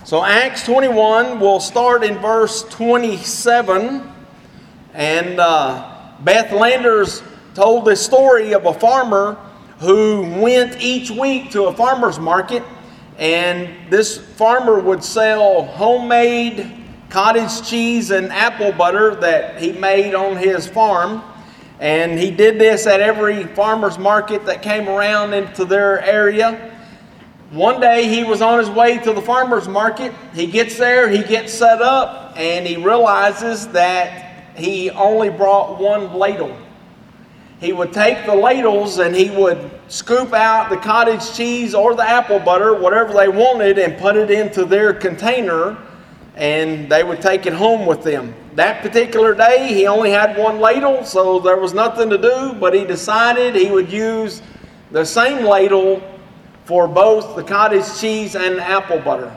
So Acts 21, we'll start in verse 27. And Beth Landers told this story of a farmer who went each week to a farmer's market. And this farmer would sell homemade cottage cheese and apple butter that he made on his farm. And he did this at every farmer's market that came around into their area. One day he was on his way to the farmer's market. He gets there, he gets set up, and he realizes that he only brought one ladle. He would take the ladles and he would scoop out the cottage cheese or the apple butter, whatever they wanted, and put it into their container, and they would take it home with them. That particular day, he only had one ladle, so there was nothing to do, but he decided he would use the same ladle for both the cottage cheese and the apple butter.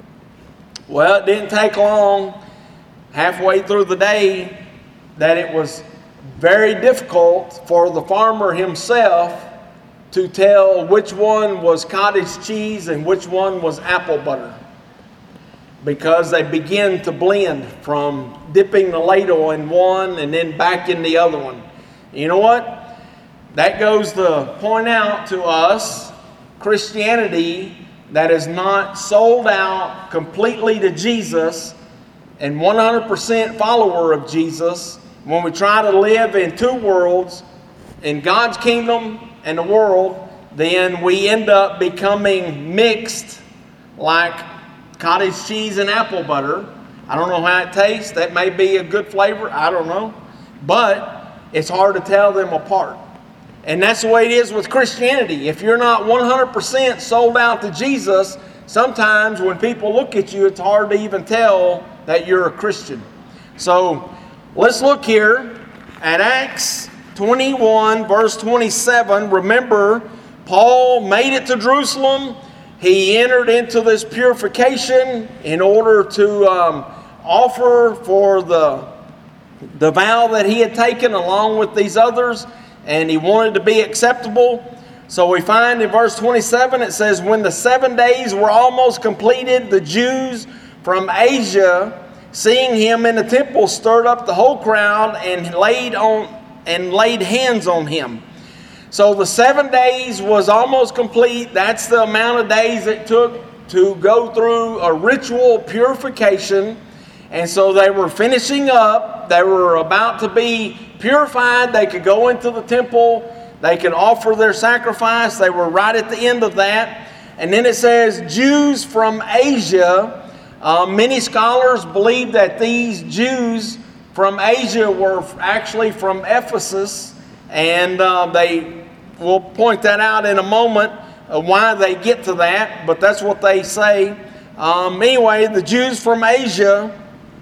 Well, it didn't take long, halfway through the day, that it was very difficult for the farmer himself to tell which one was cottage cheese and which one was apple butter, because they begin to blend from dipping the ladle in one and then back in the other one. You know what? That goes to point out to us Christianity that is not sold out completely to Jesus and 100% follower of Jesus. When we try to live in two worlds, in God's kingdom and the world, then we end up becoming mixed like cottage cheese and apple butter. I don't know how it tastes. That may be a good flavor. I don't know. But it's hard to tell them apart. And that's the way it is with Christianity. If you're not 100% sold out to Jesus, sometimes when people look at you, it's hard to even tell that you're a Christian. So let's look here at Acts 21, verse 27. Remember, Paul made it to Jerusalem. He entered into this purification in order to offer for the vow that he had taken along with these others. And he wanted to be acceptable. So we find in verse 27, it says, when the 7 days were almost completed, the Jews from Asia, seeing him in the temple, stirred up the whole crowd and laid hands on him. So the 7 days was almost complete. That's the amount of days it took to go through a ritual purification. And so they were finishing up. They were about to be purified. They could go into the temple. They could offer their sacrifice. They were right at the end of that. And then it says Jews from Asia. Many scholars believe that these Jews from Asia were actually from Ephesus. And they will point that out in a moment, why they get to that. But that's what they say. Anyway, the Jews from Asia,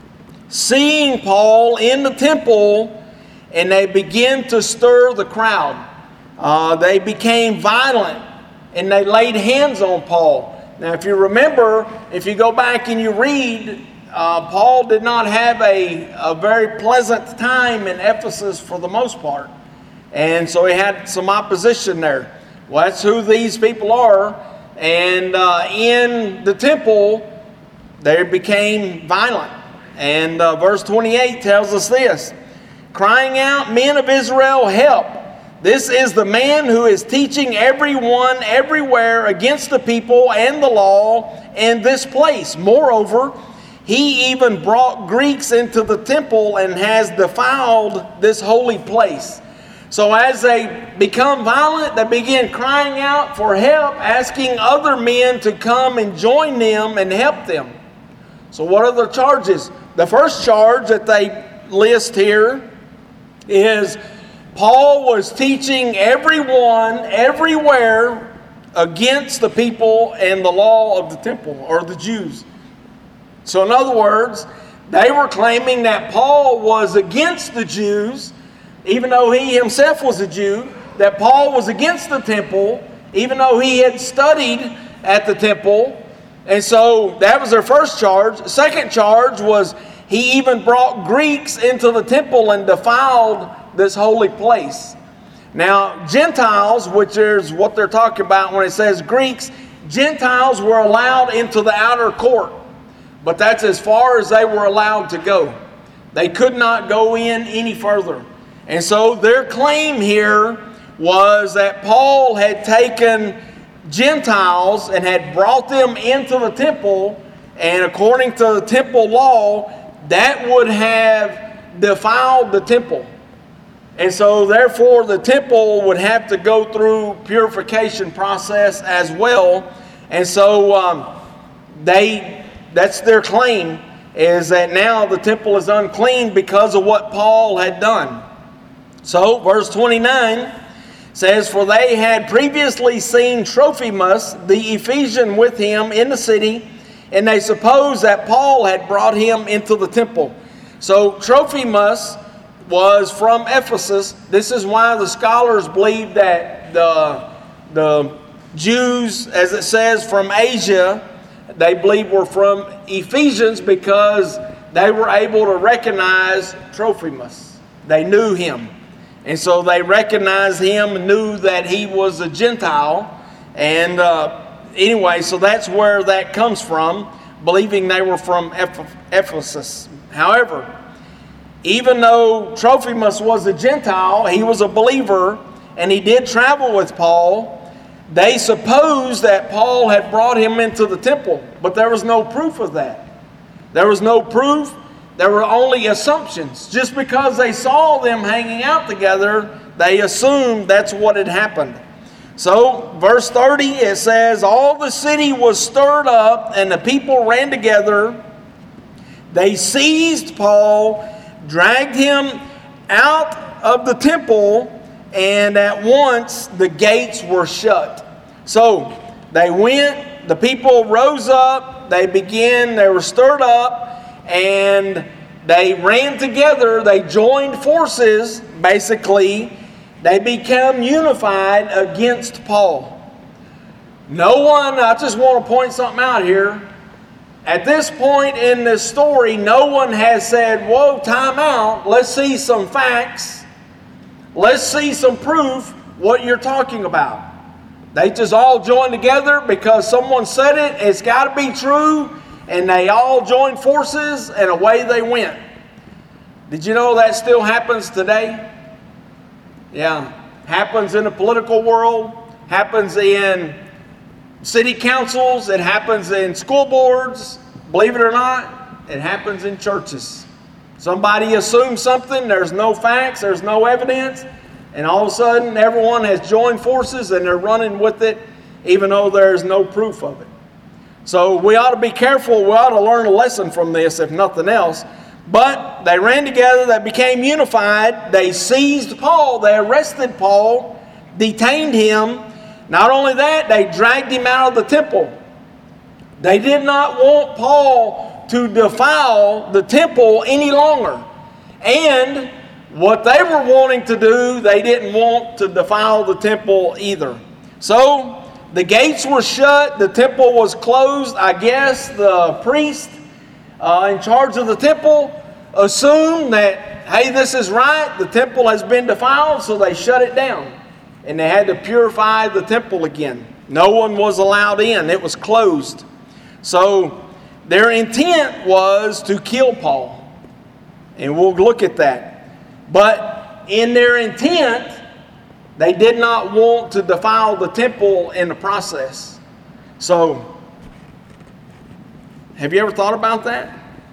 seeing Paul in the temple, and they begin to stir the crowd. They became violent, and they laid hands on Paul. Now, if you remember, if you go back and you read, Paul did not have a very pleasant time in Ephesus for the most part. And so he had some opposition there. Well, that's who these people are. And in the temple, they became violent. And verse 28 tells us this, crying out, men of Israel, help. This is the man who is teaching everyone everywhere against the people and the law in this place. Moreover, he even brought Greeks into the temple and has defiled this holy place. So as they become violent, they begin crying out for help, asking other men to come and join them and help them. So what are the charges? The first charge that they list here is Paul was teaching everyone, everywhere, against the people and the law of the temple, or the Jews. So in other words, they were claiming that Paul was against the Jews, even though he himself was a Jew, that Paul was against the temple, even though he had studied at the temple. And so that was their first charge. The second charge was he even brought Greeks into the temple and defiled this holy place. Now, Gentiles, which is what they're talking about when it says Greeks, Gentiles were allowed into the outer court. But that's as far as they were allowed to go. They could not go in any further. And so their claim here was that Paul had taken Gentiles and had brought them into the temple, and according to the temple law, that would have defiled the temple. And so therefore the temple would have to go through purification process as well. And so that's their claim, is that now the temple is unclean because of what Paul had done. So verse 29 says, "For they had previously seen Trophimus the Ephesian with him in the city, and they supposed that Paul had brought him into the temple." So Trophimus was from Ephesus. This is why the scholars believe that the Jews, as it says, from Asia, they believe were from Ephesians, because they were able to recognize Trophimus. They knew him. And so they recognized him and knew that he was a Gentile. And anyway, so that's where that comes from, believing they were from Ephesus. However, even though Trophimus was a Gentile, he was a believer, and he did travel with Paul. They supposed that Paul had brought him into the temple, but there was no proof of that. There was no proof. There were only assumptions. Just because they saw them hanging out together, they assumed that's what had happened. So, verse 30, it says, "All the city was stirred up, and the people ran together. They seized Paul, dragged him out of the temple, and at once the gates were shut." So they went, the people rose up, they were stirred up, and they ran together, they joined forces, basically. They became unified against Paul. I just want to point something out here. At this point in this story, no one has said, "Whoa, time out, let's see some facts. Let's see some proof what you're talking about." They just all joined together because someone said it, it's got to be true, and they all joined forces, and away they went. Did you know that still happens today? Yeah, happens in the political world, happens in city councils, it happens in school boards. Believe it or not, it happens in churches. Somebody assumes something, there's no facts, there's no evidence, and all of a sudden everyone has joined forces and they're running with it, even though there's no proof of it. So we ought to be careful. We ought to learn a lesson from this, if nothing else. But they ran together, they became unified, they seized Paul, they arrested Paul, detained him. Not only that, they dragged him out of the temple. They did not want Paul to defile the temple any longer. And what they were wanting to do, they didn't want to defile the temple either. So the gates were shut, the temple was closed. I guess the priest in charge of the temple assumed that, hey, this is right, the temple has been defiled, so they shut it down. And they had to purify the temple again. No one was allowed in. It was closed. So their intent was to kill Paul. And we'll look at that. But in their intent, they did not want to defile the temple in the process. So, have you ever thought about that?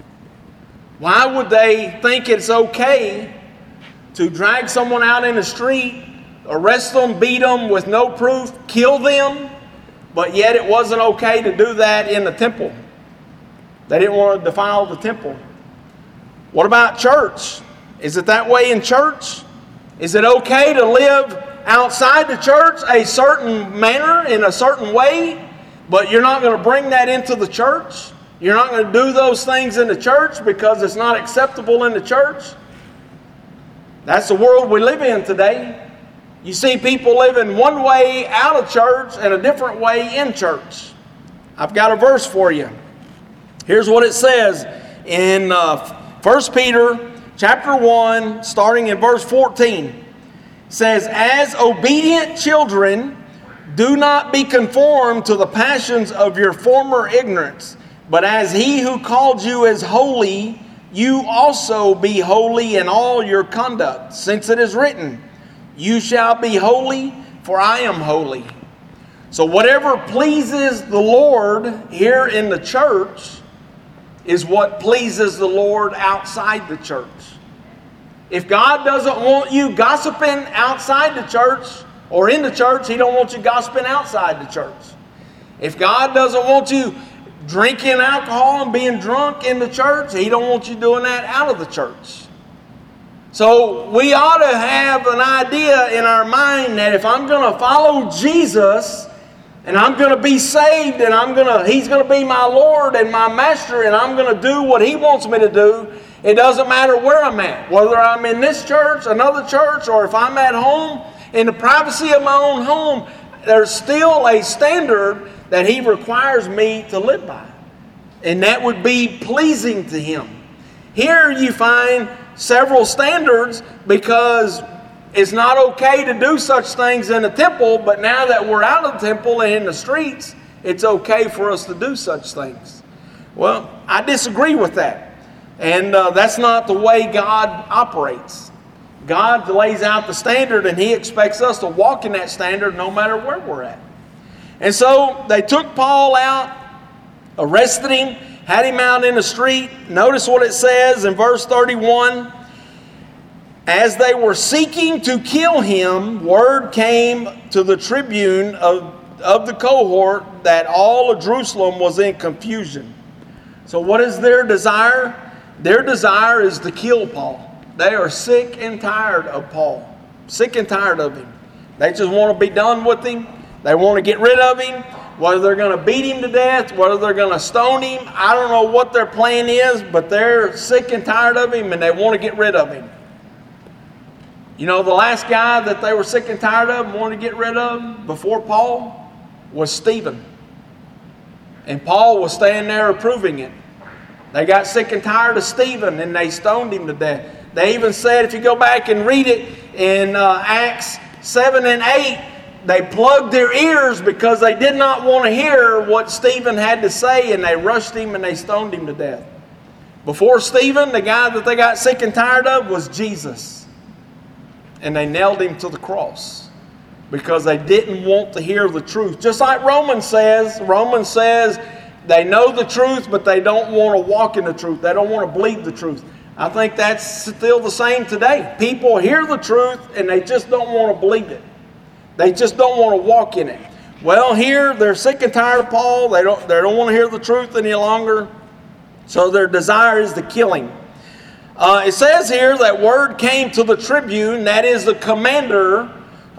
Why would they think it's okay to drag someone out in the street, arrest them, beat them with no proof, kill them, but yet it wasn't okay to do that in the temple? They didn't want to defile the temple. What about church? Is it that way in church? Is it okay to live outside the church a certain manner, in a certain way, but you're not going to bring that into the church? You're not going to do those things in the church because it's not acceptable in the church? That's the world we live in today. You see people living one way out of church and a different way in church. I've got a verse for you. Here's what it says in 1 Peter chapter 1, starting in verse 14. It says, "As obedient children, do not be conformed to the passions of your former ignorance, But as he who called you is holy, you also be holy in all your conduct, since it is written, you shall be holy, for I am holy. So whatever pleases the Lord here in the church is what pleases the Lord outside the church. If God doesn't want you gossiping outside the church or in the church, He don't want you gossiping outside the church. If God doesn't want you drinking alcohol and being drunk in the church, He don't want you doing that out of the church. So we ought to have an idea in our mind that if I'm going to follow Jesus and I'm going to be saved and He's going to be my Lord and my Master and I'm going to do what He wants me to do, it doesn't matter where I'm at. Whether I'm in this church, another church, or if I'm at home, in the privacy of my own home, there's still a standard that He requires me to live by. And that would be pleasing to Him. Here you find several standards because it's not okay to do such things in the temple, but now that we're out of the temple and in the streets, it's okay for us to do such things. Well, I disagree with that. And that's not the way God operates. God lays out the standard and He expects us to walk in that standard no matter where we're at. And so they took Paul out, arrested him, had him out in the street. Notice what it says in verse 31. As they were seeking to kill him, word came to the tribune of the cohort that all of Jerusalem was in confusion. So what is their desire? Their desire is to kill Paul. They are sick and tired of Paul. Sick and tired of him. They just want to be done with him. They want to get rid of him. Whether they're going to beat him to death, whether they're going to stone him, I don't know what their plan is, but they're sick and tired of him and they want to get rid of him. You know, the last guy that they were sick and tired of and wanted to get rid of before Paul was Stephen. And Paul was standing there approving it. They got sick and tired of Stephen and they stoned him to death. They even said, if you go back and read it in Acts 7 and 8, they plugged their ears because they did not want to hear what Stephen had to say, and they rushed him and they stoned him to death. Before Stephen, the guy that they got sick and tired of was Jesus. And they nailed him to the cross because they didn't want to hear the truth. Just like Romans says they know the truth, but they don't want to walk in the truth. They don't want to believe the truth. I think that's still the same today. People hear the truth and they just don't want to believe it. They just don't want to walk in it. Well, here they're sick and tired of Paul. They don't want to hear the truth any longer. So their desire is to kill him. It says here that word came to the tribune, that is the commander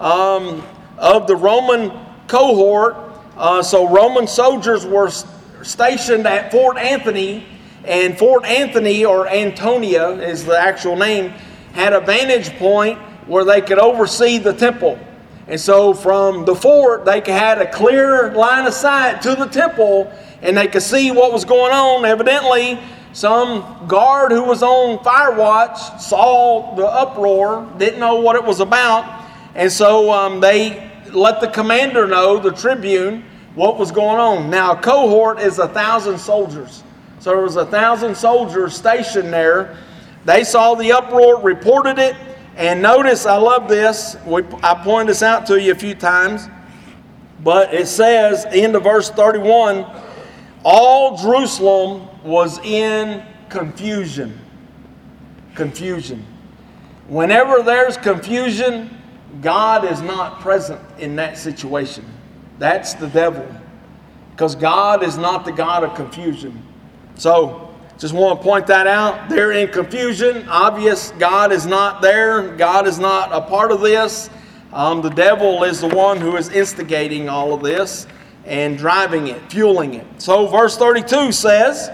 of the Roman cohort. So Roman soldiers were stationed at Fort Anthony, and Fort Anthony, or Antonia is the actual name, had a vantage point where they could oversee the temple. And so from the fort, they had a clear line of sight to the temple, and they could see what was going on. Evidently, some guard who was on fire watch saw the uproar, didn't know what it was about, and so they let the commander know, the tribune, what was going on. Now, a cohort is 1,000 soldiers. So there was 1,000 soldiers stationed there. They saw the uproar, reported it, and notice, I love this. I pointed this out to you a few times, but it says, into verse 31, all Jerusalem was in confusion. Confusion. Whenever there's confusion, God is not present in that situation. That's the devil. Because God is not the God of confusion. So, just want to point that out. They're in confusion. Obvious, God is not there. God is not a part of this. The devil is the one who is instigating all of this and driving it, fueling it. So verse 32 says,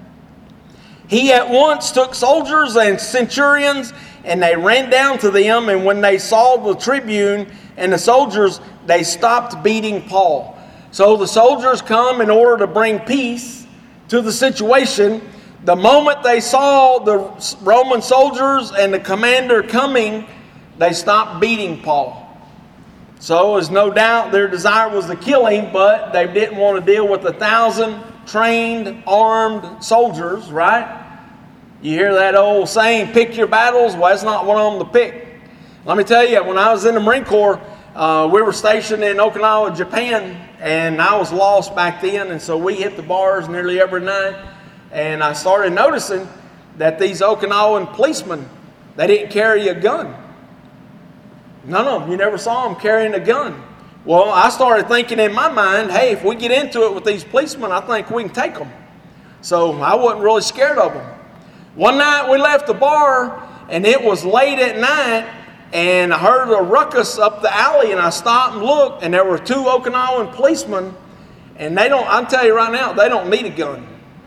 he at once took soldiers and centurions, and they ran down to them, and when they saw the tribune and the soldiers, they stopped beating Paul. So the soldiers come in order to bring peace to the situation. The moment they saw the Roman soldiers and the commander coming, they stopped beating Paul. So there's no doubt their desire was to kill him, but they didn't want to deal with 1,000 trained, armed soldiers, right? You hear that old saying, pick your battles? Well, that's not one of them to pick. Let me tell you, when I was in the Marine Corps, we were stationed in Okinawa, Japan, and I was lost back then, and so we hit the bars nearly every night, and I started noticing that these Okinawan policemen, they didn't carry a gun. None of them. You never saw them carrying a gun. Well, I started thinking in my mind, hey, if we get into it with these policemen, I think we can take them. So I wasn't really scared of them. One night we left the bar, and it was late at night, and I heard a ruckus up the alley, and I stopped and looked, and there were two Okinawan policemen, and I'll tell you right now, they don't need a gun.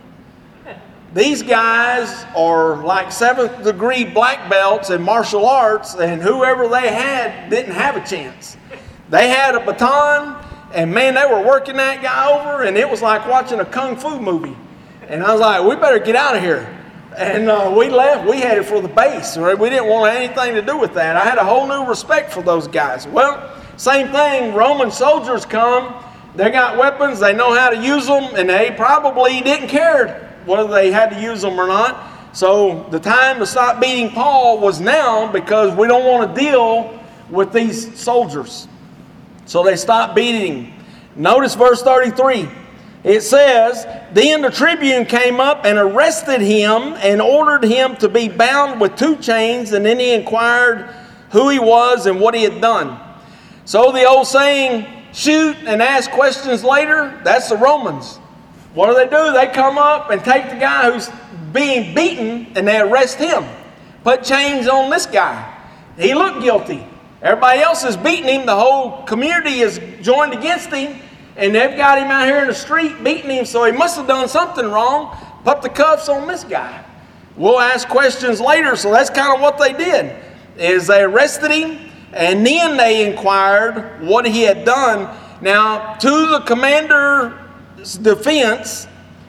These guys are like 7th degree black belts in martial arts, and whoever they had didn't have a chance. They had a baton, and man, they were working that guy over, and it was like watching a kung fu movie. And I was like, we better get out of here. And we left. We headed for the base. Right? We didn't want anything to do with that. I had a whole new respect for those guys. Well, same thing. Roman soldiers come. They got weapons. They know how to use them, and they probably didn't care whether they had to use them or not. So the time to stop beating Paul was now, because we don't want to deal with these soldiers. So they stopped beating him. Notice verse 33. It says, then the tribune came up and arrested him and ordered him to be bound with 2 chains, and then he inquired who he was and what he had done. So the old saying, shoot and ask questions later, that's the Romans. What do? They come up and take the guy who's being beaten and they arrest him. Put chains on this guy. He looked guilty. Everybody else is beating him. The whole community is joined against him. And they've got him out here in the street beating him, so he must have done something wrong. Put the cuffs on this guy. We'll ask questions later, so that's kind of what they did. Is they arrested him, and then they inquired what he had done. Now, to the commander's defense,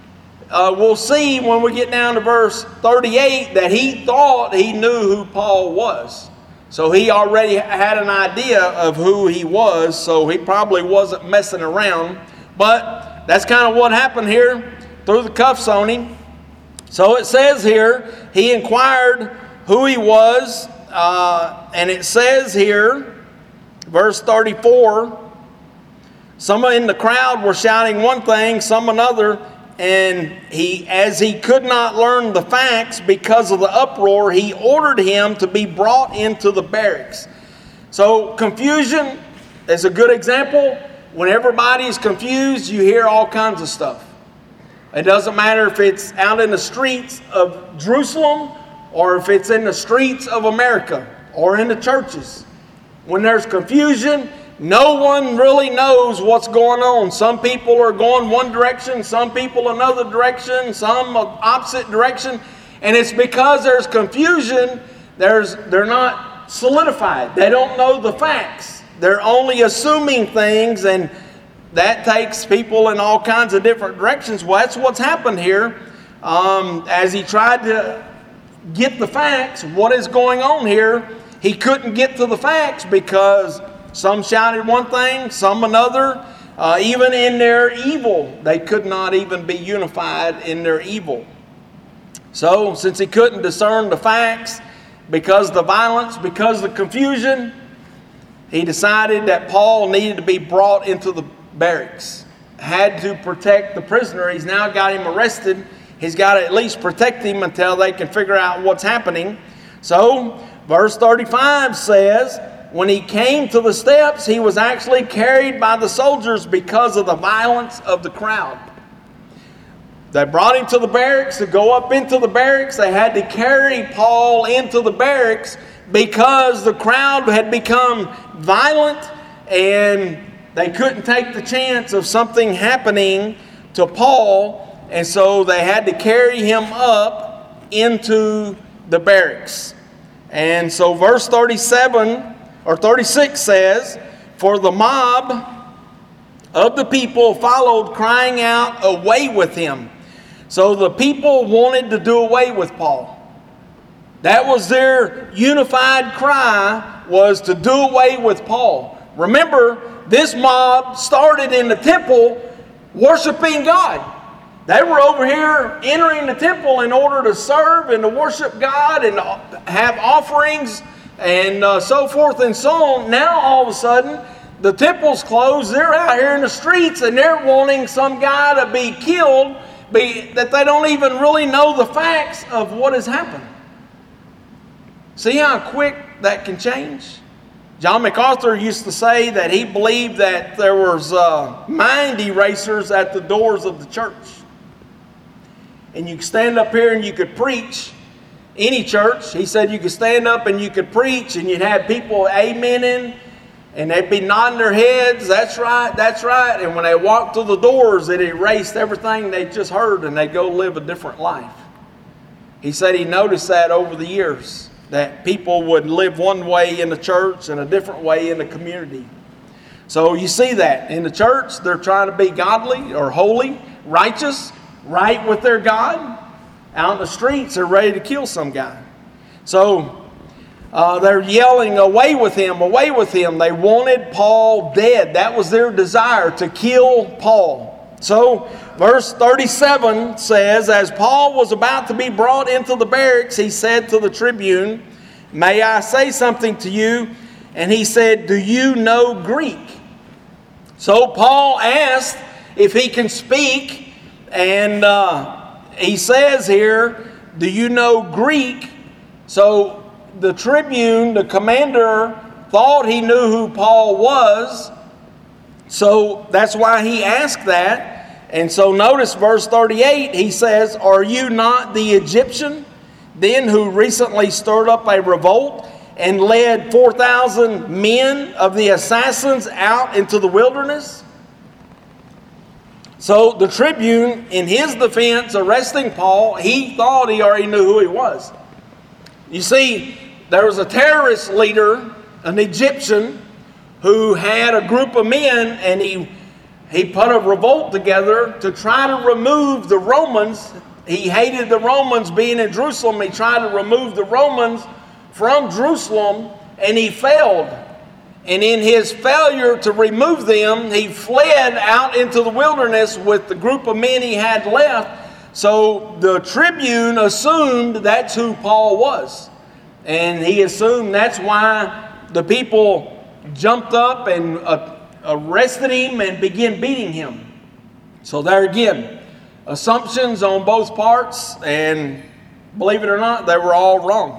we'll see when we get down to verse 38 that he thought he knew who Paul was. So he already had an idea of who he was, so he probably wasn't messing around. But that's kind of what happened here, threw the cuffs on him. So it says here, he inquired who he was, and it says here, verse 34, some in the crowd were shouting one thing, some another, and as he could not learn the facts because of the uproar, he ordered him to be brought into the barracks. So confusion is a good example. When everybody's confused, you hear all kinds of stuff. It doesn't matter if it's out in the streets of Jerusalem or if it's in the streets of America or in the churches. When there's confusion, no one really knows what's going on. Some people are going one direction, some people another direction, some opposite direction. And it's because there's confusion, they're not solidified. They don't know the facts. They're only assuming things, and that takes people in all kinds of different directions. Well, that's what's happened here. As he tried to get the facts, what is going on here, he couldn't get to the facts because some shouted one thing, some another. Even in their evil, they could not even be unified in their evil. So, since he couldn't discern the facts, because of the violence, because of the confusion, he decided that Paul needed to be brought into the barracks. Had to protect the prisoner. He's now got him arrested. He's got to at least protect him until they can figure out what's happening. So, verse 35 says, when he came to the steps, he was actually carried by the soldiers because of the violence of the crowd. They brought him to the barracks. To go up into the barracks, they had to carry Paul into the barracks because the crowd had become violent and they couldn't take the chance of something happening to Paul. And so they had to carry him up into the barracks. And so verse 37 or 36 says, for the mob of the people followed, crying out, away with him. So the people wanted to do away with Paul. That was their unified cry, was to do away with Paul. Remember, this mob started in the temple worshiping God. They were over here entering the temple in order to serve and to worship God and have offerings and so forth and so on. Now all of a sudden, the temple's closed. They're out here in the streets and they're wanting some guy to be killed that they don't even really know the facts of what has happened. See how quick that can change? John MacArthur used to say that he believed that there was mind erasers at the doors of the church. And you could stand up here and you could preach. Any church, he said you could stand up and you could preach and you'd have people amening and they'd be nodding their heads, that's right, that's right. And when they walked through the doors, it erased everything they just heard and they'd go live a different life. He said he noticed that over the years, that people would live one way in the church and a different way in the community. So you see that. In the church, they're trying to be godly or holy, righteous, right with their God. Out in the streets, they're ready to kill some guy. So they're yelling, away with him, away with him. They wanted Paul dead. That was their desire, to kill Paul. So verse 37 says, as Paul was about to be brought into the barracks, he said to the tribune, may I say something to you? And he said, do you know Greek? So Paul asked if he can speak, and he says here, do you know Greek? So the tribune, the commander, thought he knew who Paul was. So that's why he asked that. And so notice verse 38, he says, are you not the Egyptian then who recently stirred up a revolt and led 4,000 men of the assassins out into the wilderness? So the tribune, in his defense, arresting Paul, he thought he already knew who he was. You see, there was a terrorist leader, an Egyptian, who had a group of men, and he put a revolt together to try to remove the Romans. He hated the Romans being in Jerusalem. He tried to remove the Romans from Jerusalem, and he failed. And in his failure to remove them, he fled out into the wilderness with the group of men he had left. So the tribune assumed that's who Paul was. And he assumed that's why the people jumped up and arrested him and began beating him. So there again, assumptions on both parts, and believe it or not, they were all wrong.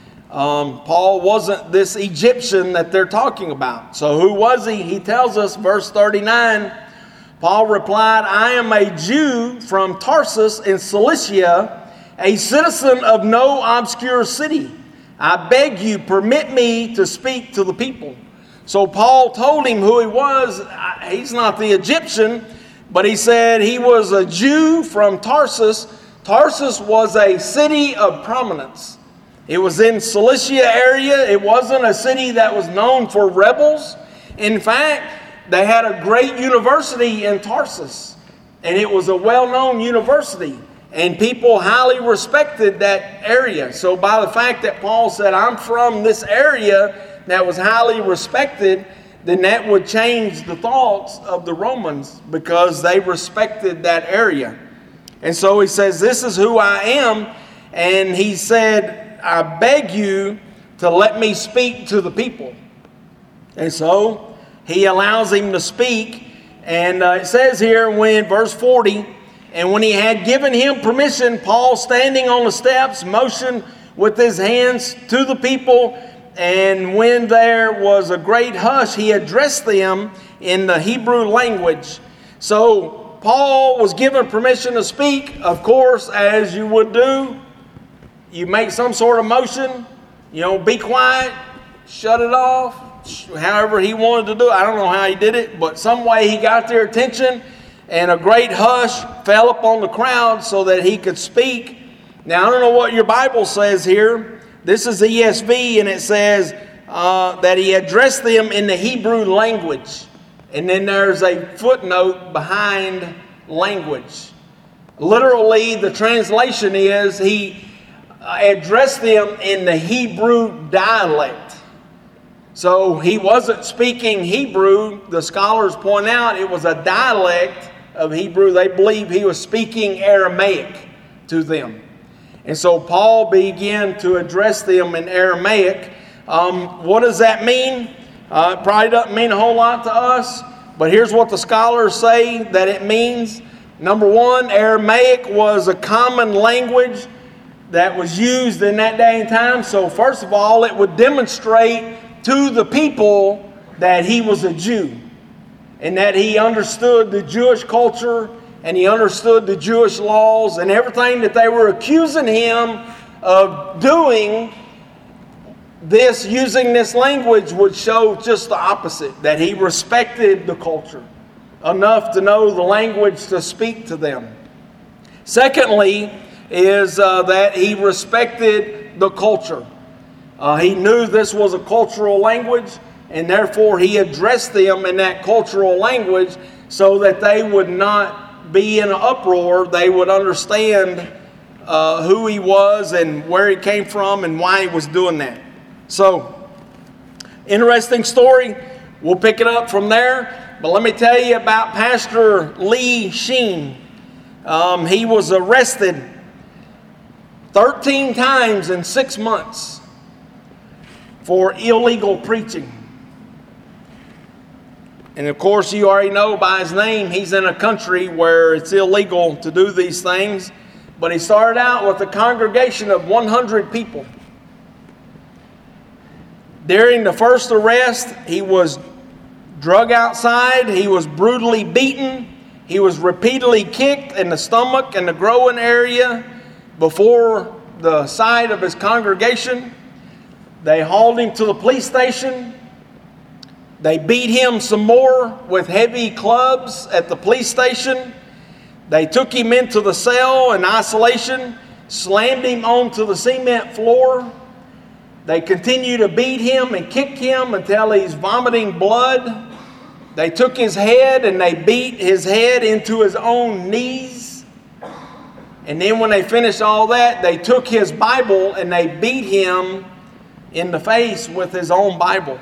Paul wasn't this Egyptian that they're talking about. So who was he? He tells us, verse 39, Paul replied, I am a Jew from Tarsus in Cilicia, a citizen of no obscure city. I beg you, permit me to speak to the people. So Paul told him who he was. He's not the Egyptian, but he said he was a Jew from Tarsus. Tarsus was a city of prominence. It was in Cilicia area. It wasn't a city that was known for rebels. In fact, they had a great university in Tarsus, and it was a well-known university, and people highly respected that area. So by the fact that Paul said, I'm from this area that was highly respected, then that would change the thoughts of the Romans because they respected that area. And so he says, this is who I am. And he said, I beg you to let me speak to the people. And so he allows him to speak. And it says here, when verse 40, and when he had given him permission, Paul, standing on the steps, motioned with his hands to the people. And when there was a great hush, he addressed them in the Hebrew language. So Paul was given permission to speak. Of course, as you would do, you make some sort of motion, be quiet, shut it off, however he wanted to do it. I don't know how he did it, but some way he got their attention, and a great hush fell upon the crowd so that he could speak. Now, I don't know what your Bible says here. This is ESV, and it says that he addressed them in the Hebrew language. And then there's a footnote behind language. Literally, the translation is he addressed them in the Hebrew dialect. So he wasn't speaking Hebrew. The scholars point out it was a dialect of Hebrew. They believed he was speaking Aramaic to them. And so Paul began to address them in Aramaic. What does that mean? It probably doesn't mean a whole lot to us, but here's what the scholars say that it means. Number one, Aramaic was a common language that was used in that day and time. So first of all, it would demonstrate to the people that he was a Jew and that he understood the Jewish culture and he understood the Jewish laws, and everything that they were accusing him of doing, this using this language would show just the opposite, that he respected the culture enough to know the language to speak to them. Secondly, is that he respected the culture. He knew this was a cultural language, and therefore he addressed them in that cultural language so that they would not be in an uproar. They would understand who he was and where he came from and why he was doing that. So, interesting story. We'll pick it up from there. But let me tell you about Pastor Lee Sheen. He was arrested 13 times in 6 months for illegal preaching. And of course, you already know by his name, he's in a country where it's illegal to do these things. But he started out with a congregation of 100 people. During the first arrest, he was drug outside, he was brutally beaten, he was repeatedly kicked in the stomach and the groin area before the sight of his congregation. They hauled him to the police station. They beat him some more with heavy clubs at the police station. They took him into the cell in isolation, slammed him onto the cement floor. They continued to beat him and kick him until he's vomiting blood. They took his head and they beat his head into his own knees. And then when they finished all that, they took his Bible and they beat him in the face with his own Bible.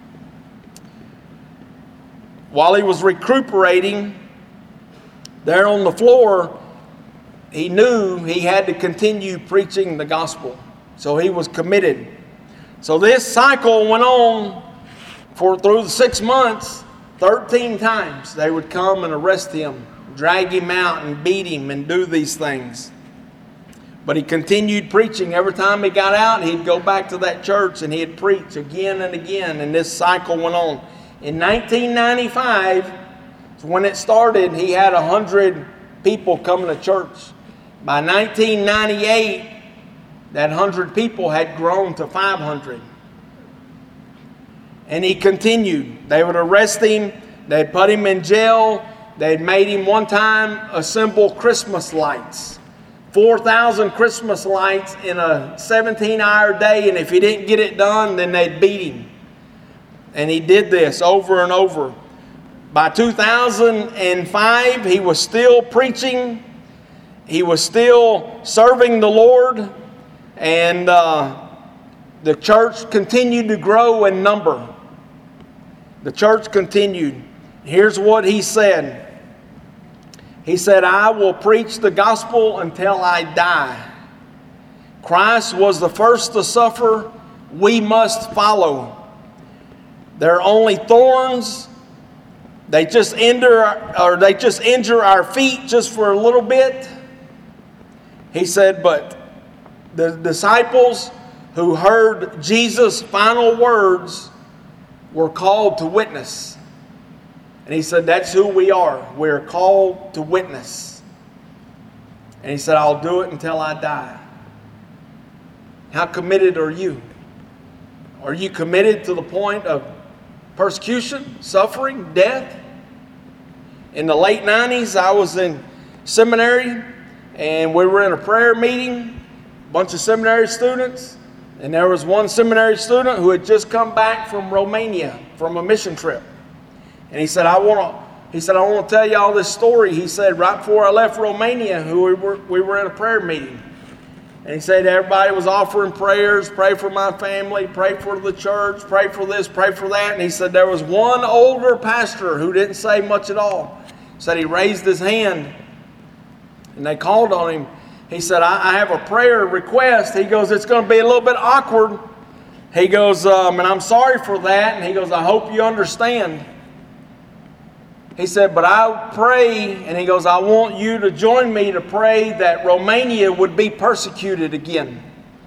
While he was recuperating there on the floor, he knew he had to continue preaching the gospel. So he was committed. So this cycle went on through the 6 months. 13 times they would come and arrest him, drag him out and beat him and do these things. But he continued preaching. Every time he got out, he'd go back to that church and he'd preach again and again. And this cycle went on. In 1995, when it started, he had 100 people coming to church. By 1998, that 100 people had grown to 500. And he continued. They would arrest him. They'd put him in jail. They'd made him one time assemble Christmas lights. 4,000 Christmas lights in a 17-hour day. And if he didn't get it done, then they'd beat him. And he did this over and over. By 2005, he was still preaching. He was still serving the Lord. And the church continued to grow in number. The church continued. Here's what he said. He said, "I will preach the gospel until I die. Christ was the first to suffer. We must follow. There are only thorns. They just injure our feet just for a little bit." He said, but the disciples who heard Jesus' final words were called to witness. And he said, that's who we are. We're called to witness. And he said, I'll do it until I die. How committed are you? Are you committed to the point of persecution, suffering, death? In the late 90s, I was in seminary, and we were in a prayer meeting, a bunch of seminary students, and there was one seminary student who had just come back from Romania from a mission trip. And he said, I want to tell you all this story. He said, right before I left Romania, we were in a prayer meeting. And he said everybody was offering prayers, pray for my family, pray for the church, pray for this, pray for that. And he said there was one older pastor who didn't say much at all. said he raised his hand and they called on him. He said, I have a prayer request. He goes, it's going to be a little bit awkward. He goes, and I'm sorry for that. And he goes, I hope you understand. He said, but I pray, and he goes, I want you to join me to pray that Romania would be persecuted again.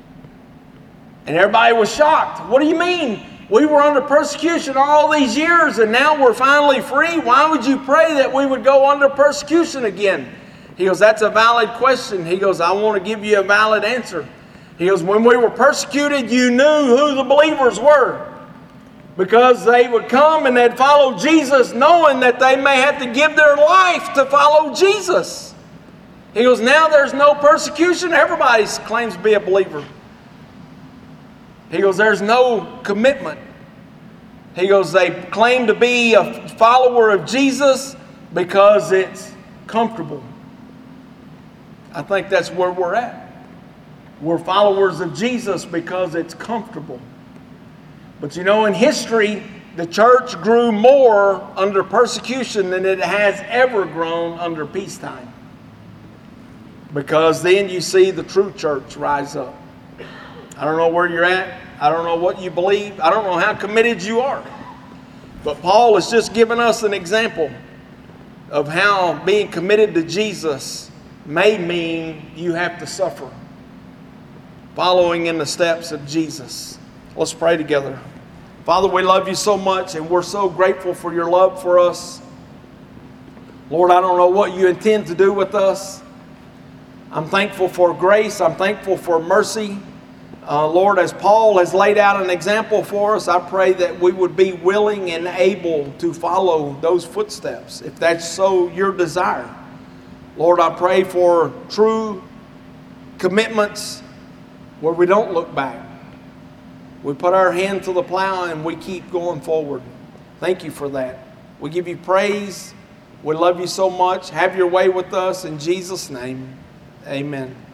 And everybody was shocked. What do you mean? We were under persecution all these years, and now we're finally free. Why would you pray that we would go under persecution again? He goes, that's a valid question. He goes, I want to give you a valid answer. He goes, when we were persecuted, you knew who the believers were. Because they would come and they'd follow Jesus knowing that they may have to give their life to follow Jesus. He goes, now there's no persecution. Everybody claims to be a believer. He goes, there's no commitment. He goes, they claim to be a follower of Jesus because it's comfortable. I think that's where we're at. We're followers of Jesus because it's comfortable. But you know, in history, the church grew more under persecution than it has ever grown under peacetime. Because then you see the true church rise up. I don't know where you're at. I don't know what you believe. I don't know how committed you are. But Paul has just given us an example of how being committed to Jesus may mean you have to suffer. Following in the steps of Jesus. Let's pray together. Father, we love you so much and we're so grateful for your love for us. Lord, I don't know what you intend to do with us. I'm thankful for grace. I'm thankful for mercy. Lord, as Paul has laid out an example for us, I pray that we would be willing and able to follow those footsteps, if that's so your desire. Lord, I pray for true commitments where we don't look back. We put our hand to the plow and we keep going forward. Thank you for that. We give you praise. We love you so much. Have your way with us in Jesus' name. Amen.